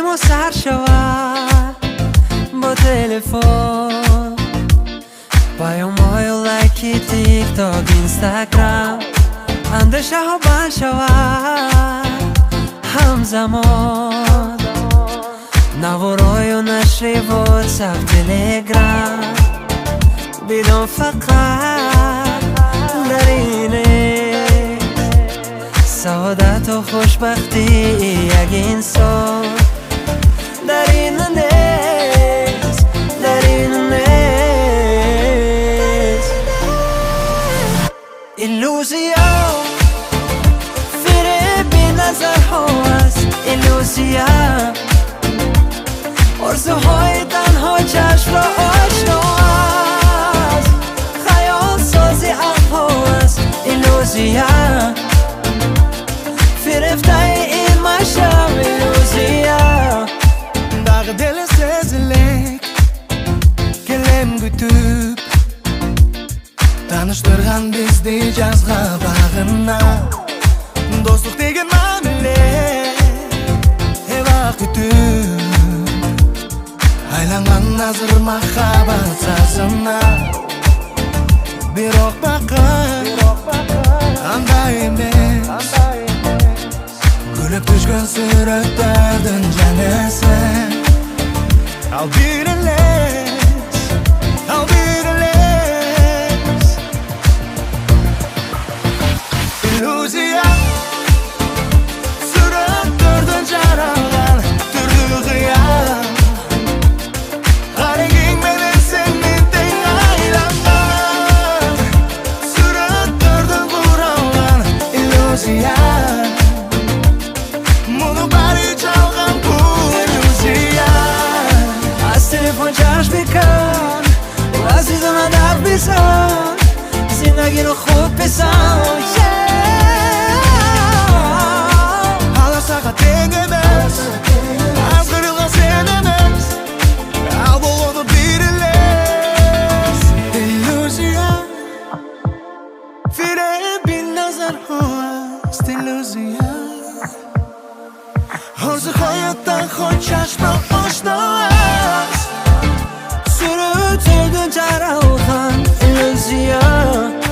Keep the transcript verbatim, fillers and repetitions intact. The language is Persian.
ما سر شود با تلفن، پیام های لایکی تیک تاک اینستاگرام، اندشه ها بند شود همزمان، نوارای و نشر واتساپ تلگرام، بدون فقط در اینه سعادت و خوشبختی یک انسان در این نیست، در این نیست. ایلوزیا فریب نظرها است، ایلوزیا آرزوهای تنها چشم را آشنا است، خیال سازی عقل‌ها است، ایلوزیا فریفته این مشم، ایلوزیا дағы дел сезілік келем күтіп, таныштырған бізді жазға бағына, достық деген мәміле вақ күтіп, айланған назыр махаббат сазына, бирок бақыт андай емес, күліп түшкен суреттердің жәнесі. I'll be the less, I'll be the less. İllüziya suretlerden жаралған түрлі қиял, ғарегіңменен сенен тең айланған, суреттерден құралған иллюзия, мұны бәрі жалған бұл иллюзия. تلفن جشن بکن و عزیزم ادب بزن، زندگی رو خوب بزن. حالا ساقا тең емес, аз қырылған сен емес, ал болуды бір елес. Иллюзия фиреб назар хост, иллюзия арзу hayattan хочашма ошно Sürütüldün jaralgan, illüzya